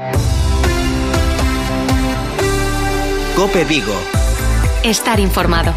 COPE Vigo. Estar informado.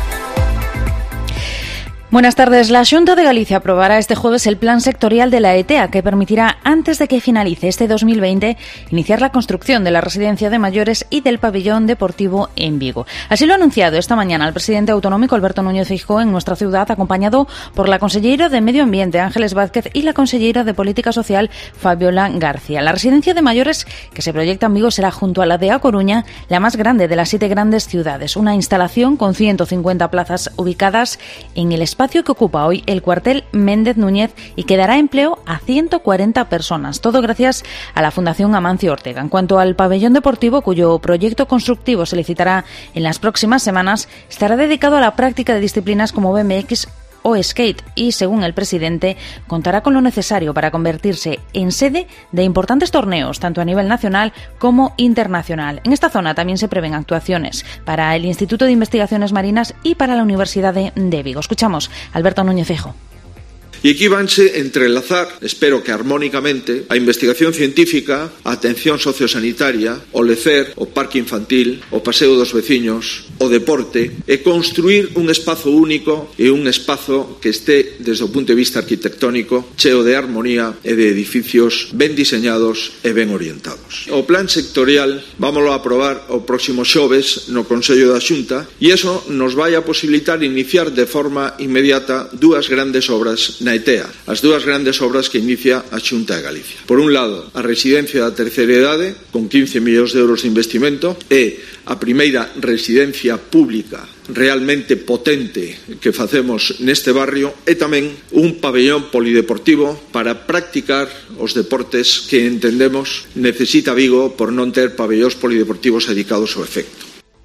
Buenas tardes. La Xunta de Galicia aprobará este jueves el plan sectorial de la ETEA, que permitirá, antes de que finalice este 2020, iniciar la construcción de la residencia de mayores y del pabellón deportivo en Vigo. Así lo ha anunciado esta mañana el presidente autonómico Alberto Núñez Feijóo en nuestra ciudad, acompañado por la consellera de Medio Ambiente Ángeles Vázquez y la consellera de Política Social Fabiola García. La residencia de mayores que se proyecta en Vigo será, junto a la de A Coruña, la más grande de las 7 grandes ciudades. Una instalación con 150 plazas ubicadas en el espacio que ocupa hoy el cuartel Méndez Núñez y que dará empleo a 140 personas, todo gracias a la Fundación Amancio Ortega. En cuanto al pabellón deportivo, cuyo proyecto constructivo se licitará en las próximas semanas, estará dedicado a la práctica de disciplinas como BMX o skate y, según el presidente, contará con lo necesario para convertirse en sede de importantes torneos, tanto a nivel nacional como internacional. En esta zona también se prevén actuaciones para el Instituto de Investigaciones Marinas y para la Universidad de Vigo. Escuchamos a Alberto Núñez Feijóo. E aquí vanse entrelazar, espero que armónicamente, a investigación científica, a atención sociosanitaria, o lecer, o parque infantil, o paseo dos veciños, o deporte, e construir un espazo único e un espazo que este, desde o punto de vista arquitectónico, cheo de armonía e de edificios ben diseñados e ben orientados. O plan sectorial vámoslo a aprobar o próximo xoves no Consello da Xunta e iso nos vai a posibilitar iniciar de forma inmediata dúas grandes obras na ETEA, as dúas grandes obras que inicia a Xunta de Galicia. Por un lado, a residencia da terceira idade, con 15 millóns de euros de investimento, e a primeira residencia pública realmente potente que facemos neste barrio, e tamén un pabellón polideportivo para practicar os deportes que entendemos necesita Vigo por non ter pabellóns polideportivos dedicados ao efecto.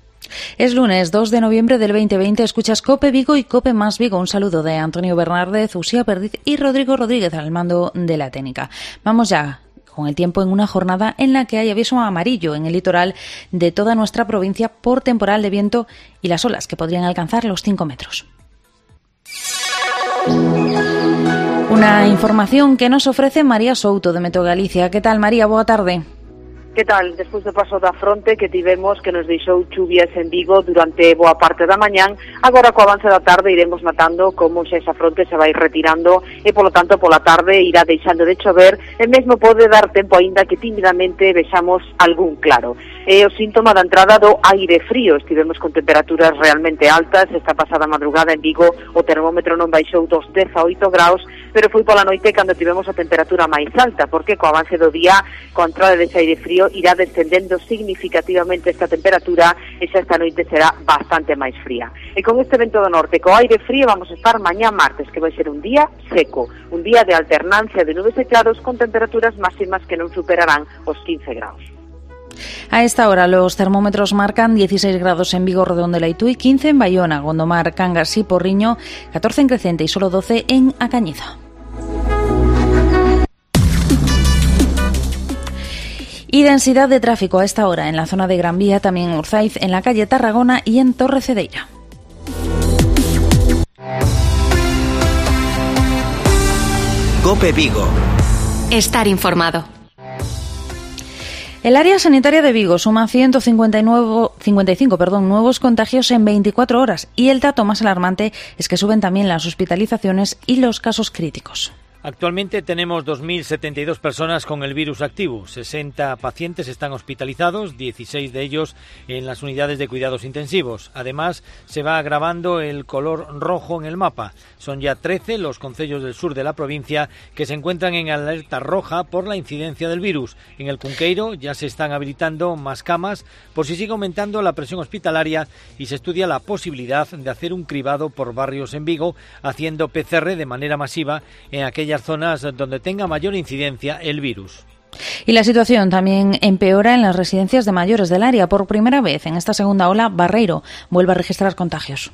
Es lunes 2 de noviembre del 2020. Escuchas COPE Vigo y COPE más Vigo. Un saludo de Antonio Bernárdez, Uxía Perdiz y Rodrigo Rodríguez al mando de la técnica. Vamos ya con el tiempo en una jornada en la que hay aviso amarillo en el litoral de toda nuestra provincia por temporal de viento y las olas que podrían alcanzar los 5 metros. Una información que nos ofrece María Souto de Meteo Galicia. ¿Qué tal, María? Boa tarde. Que tal? Despois do paso da fronte que tivemos que nos deixou chuvias en Vigo durante boa parte da mañán, agora co avance da tarde iremos notando como xa esa fronte se vai retirando e, polo tanto, pola tarde irá deixando de chover e mesmo pode dar tempo aínda que tímidamente vexamos algún claro. É o síntoma da entrada do aire frío. Estivemos con temperaturas realmente altas. Esta pasada madrugada en Vigo o termómetro non baixou dos 18 graus, pero foi pola noite cando tivemos a temperatura máis alta, porque co avance do día, coa entrada dese aire frío, irá descendendo significativamente esta temperatura e xa esta noite será bastante máis fría. E con este vento do norte, co aire frío, vamos a estar mañá martes, que vai ser un día seco, un día de alternancia de nubes e claros con temperaturas máximas que non superarán os 15 graus. A esta hora los termómetros marcan 16 grados en Vigo, Redondela y Tui, 15 en Bayona, Gondomar, Cangas y Porriño, 14 en Crecente y solo 12 en A Cañiza. Y densidad de tráfico a esta hora en la zona de Gran Vía, también en Urzaiz, en la calle Tarragona y en Torre Cedeira. COPE Vigo. Estar informado. El área sanitaria de Vigo suma 155 nuevos contagios en 24 horas y el dato más alarmante es que suben también las hospitalizaciones y los casos críticos. Actualmente tenemos 2.072 personas con el virus activo, 60 pacientes están hospitalizados, 16 de ellos en las unidades de cuidados intensivos. Además, se va agravando el color rojo en el mapa. Son ya 13 los concellos del sur de la provincia que se encuentran en alerta roja por la incidencia del virus. En el Cunqueiro ya se están habilitando más camas por si sigue aumentando la presión hospitalaria y se estudia la posibilidad de hacer un cribado por barrios en Vigo, haciendo PCR de manera masiva en aquellas zonas donde tenga mayor incidencia el virus. Y la situación también empeora en las residencias de mayores del área. Por primera vez en esta segunda ola, Barreiro vuelve a registrar contagios.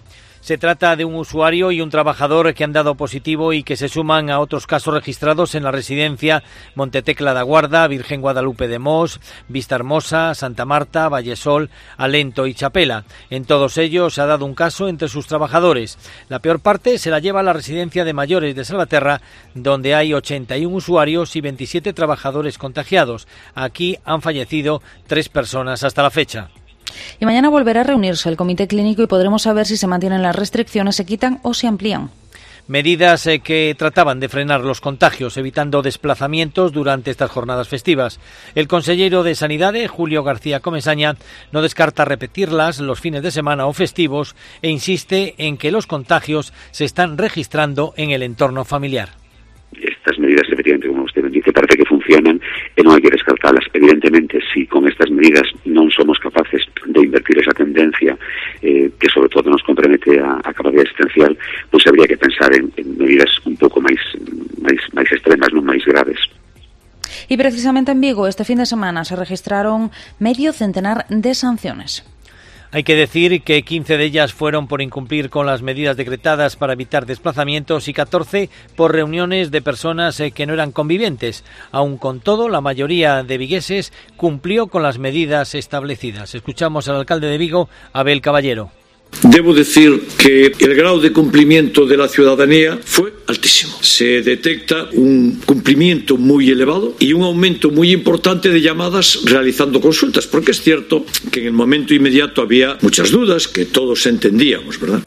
Se trata de un usuario y un trabajador que han dado positivo y que se suman a otros casos registrados en la residencia Montetecla da Guarda, Virgen Guadalupe de Mos, Vista Hermosa, Santa Marta, Vallesol, Alento y Chapela. En todos ellos se ha dado un caso entre sus trabajadores. La peor parte se la lleva a la residencia de mayores de Salvaterra, donde hay 81 usuarios y 27 trabajadores contagiados. Aquí han fallecido 3 personas hasta la fecha. Y mañana volverá a reunirse el comité clínico y podremos saber si se mantienen las restricciones, se quitan o se amplían. Medidas que trataban de frenar los contagios, evitando desplazamientos durante estas jornadas festivas. El consejero de Sanidade, Julio García Comesaña, no descarta repetirlas los fines de semana o festivos e insiste en que los contagios se están registrando en el entorno familiar. Estas medidas, efectivamente, como usted dice, parece que funcionan e non hai que descartalas. Evidentemente, si con estas medidas non somos capaces de invertir esa tendencia que sobre todo nos compromete a capacidade existencial, pois habría que pensar en medidas un pouco máis extremas, non máis graves. Y precisamente en Vigo este fin de semana se registraron medio centenar de sanciones. Hay que decir que 15 de ellas fueron por incumplir con las medidas decretadas para evitar desplazamientos y 14 por reuniones de personas que no eran convivientes. Aun con todo, la mayoría de vigueses cumplió con las medidas establecidas. Escuchamos al alcalde de Vigo, Abel Caballero. Debo decir que el grado de cumplimiento de la ciudadanía fue altísimo. Se detecta un cumplimiento muy elevado y un aumento muy importante de llamadas realizando consultas, porque es cierto que en el momento inmediato había muchas dudas que todos entendíamos, ¿verdad?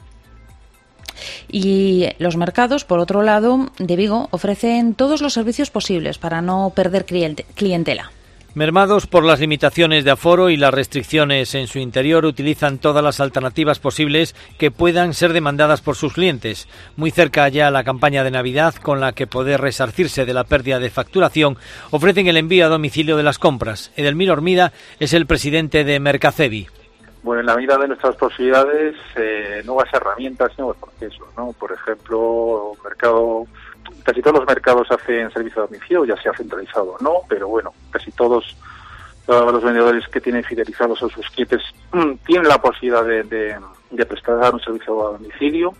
Y los mercados, por otro lado, de Vigo ofrecen todos los servicios posibles para no perder clientela. Mermados por las limitaciones de aforo y las restricciones en su interior, utilizan todas las alternativas posibles que puedan ser demandadas por sus clientes. Muy cerca ya la campaña de Navidad, con la que poder resarcirse de la pérdida de facturación, ofrecen el envío a domicilio de las compras. Edelmiro Hormida es el presidente de Mercacevi. Bueno, en la medida de nuestras posibilidades, nuevas herramientas, nuevos procesos, ¿no? Por ejemplo, casi todos los mercados hacen servicio a domicilio, ya sea centralizado o no, pero bueno, casi todos los vendedores que tienen fidelizados a sus clientes tienen la posibilidad de prestar un servicio a domicilio.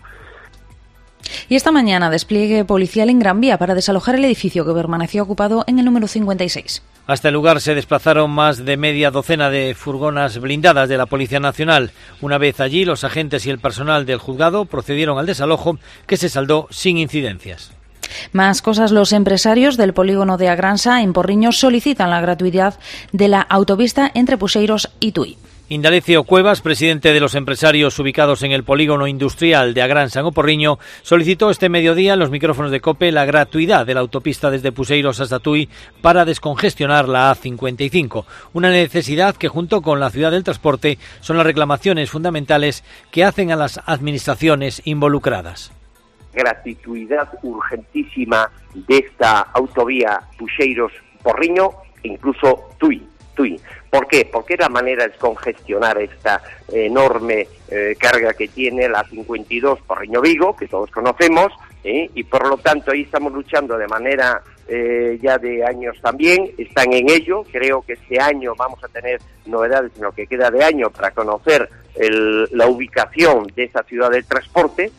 Y esta mañana despliegue policial en Gran Vía para desalojar el edificio que permaneció ocupado en el número 56. Hasta el lugar se desplazaron más de media docena de furgonas blindadas de la Policía Nacional. Una vez allí, los agentes y el personal del juzgado procedieron al desalojo, que se saldó sin incidencias. Más cosas, los empresarios del polígono de Agransa en Porriño solicitan la gratuidad de la autovía entre Puxeiros y Tui. Indalecio Cuevas, presidente de los empresarios ubicados en el polígono industrial de Agransa en O Porriño, solicitó este mediodía en los micrófonos de COPE la gratuidad de la autopista desde Puxeiros hasta Tui para descongestionar la A55, una necesidad que junto con la ciudad del transporte son las reclamaciones fundamentales que hacen a las administraciones involucradas. Gratuidad urgentísima de esta autovía Puxeiros-Porriño e incluso Tui. ¿Por qué? Porque es la manera de descongestionar esta enorme carga que tiene la 52 Porriño-Vigo, que todos conocemos, y por lo tanto ahí estamos luchando de manera ya de años también, están en ello. Creo que este año vamos a tener novedades en lo que queda de año para conocer la ubicación de esta ciudad del transporte.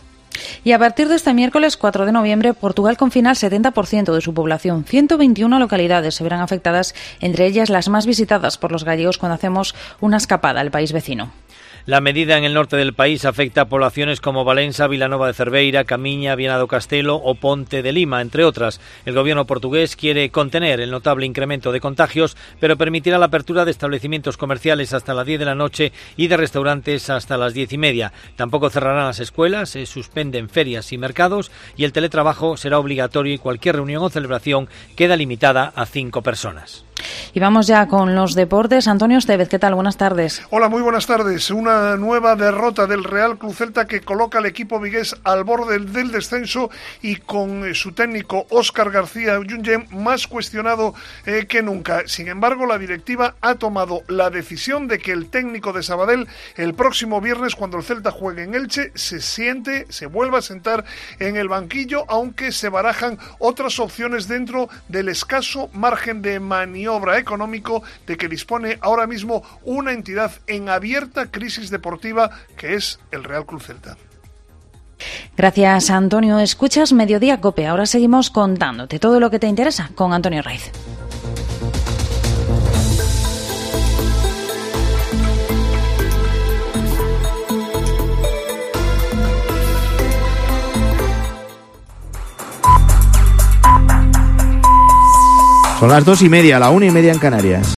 Y a partir de este miércoles 4 de noviembre, Portugal confina al 70% de su población. 121 localidades se verán afectadas, entre ellas las más visitadas por los gallegos cuando hacemos una escapada al país vecino. La medida en el norte del país afecta a poblaciones como Valença, Vilanova de Cerveira, Camiña, Viana do Castelo o Ponte de Lima, entre otras. El gobierno portugués quiere contener el notable incremento de contagios, pero permitirá la apertura de establecimientos comerciales hasta las 10 de la noche y de restaurantes hasta las 10:30. Tampoco cerrarán las escuelas, se suspenden ferias y mercados y el teletrabajo será obligatorio y cualquier reunión o celebración queda limitada a 5 personas. Y vamos ya con los deportes. Antonio Estevez, ¿qué tal? Buenas tardes. Hola, muy buenas tardes. Una nueva derrota del Real Club Celta que coloca al equipo vigués al borde del descenso y con su técnico Óscar García Junyent más cuestionado que nunca. Sin embargo, la directiva ha tomado la decisión de que el técnico de Sabadell el próximo viernes, cuando el Celta juegue en Elche, se vuelva a sentar en el banquillo, aunque se barajan otras opciones dentro del escaso margen de maniobra económico de que dispone ahora mismo una entidad en abierta crisis deportiva que es el Real Club Celta. Gracias, Antonio. Escuchas Mediodía COPE. Ahora seguimos contándote todo lo que te interesa con Antonio Raiz. Son las 2:30, la 1:30 en Canarias.